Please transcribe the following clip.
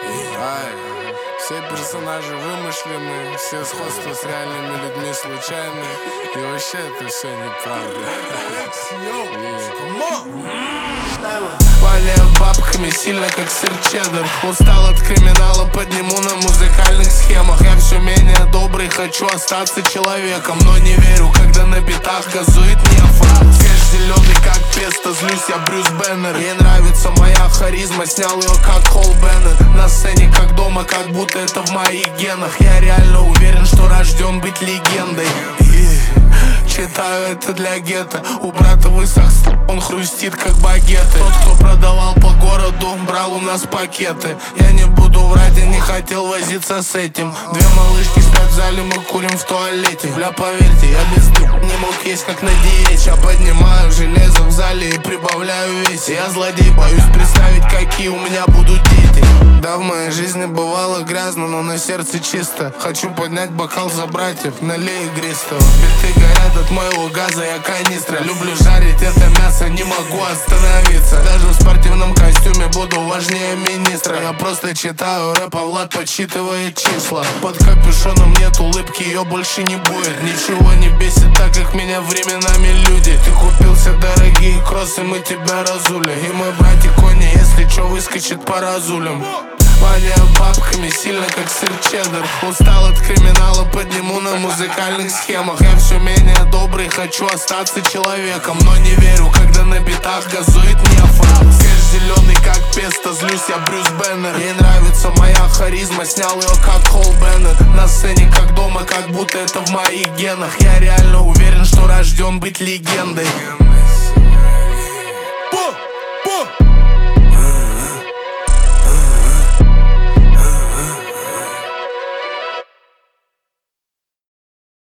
Все персонажи вымышлены, все сходства с реальными людьми случайны. И вообще это все неправда. Болею бабками сильно, как сыр чеддер. Устал от криминала, подниму на музыкальных схемах. Я все менее добрый, хочу остаться человеком, но не верю, когда на битах газует нефа. Свеж зеленый, как песто, злюсь я Брюс Беннер. Ей нравится моя харизма, снял ее как Холл Беннет. На сцене как дома, как будто это в моих генах. Я реально уверен, что рожден быть легендой. Читаю это для гетто. У брата высох, он хрустит как багеты. Тот, кто продавал по городу, брал у нас пакеты. Я не буду врать, я не хотел возиться с этим. Две малышки спят в зале, мы курим в туалете. Бля, поверьте, я без не мог есть как на диете. Я поднимаю железо в зале и прибавляю весе. Я злодей, боюсь представить, какие у меня будут дети. Да, в моей жизни бывало грязно, но на сердце чисто. Хочу поднять бокал за братьев, налей игристого. Биты горят от моего газа, я канистра. Люблю жарить это мясо, не могу остановиться. Даже в спортивном костюме буду важнее министра. Я просто читаю рэп, а Влад подсчитывает числа. Под капюшоном нет улыбки, ее больше не будет. Ничего не бесит так, как меня временами люди. Ты купился дорогие кроссы, мы тебя разули. И мой братик Кони, если чё, выскочит по разулям. Воняю бабками сильно, как сыр чеддер. Устал от криминала, подниму на музыкальных схемах. Я все менее добрый, хочу остаться человеком, но не верю, когда на битах газует нефа. Свеж зеленый, как песто, злюсь я Брюс Беннер. Ей нравится моя харизма, снял ее как Холл Беннет. На сцене как дома, как будто это в моих генах. Я реально уверен, что рожден быть легендой.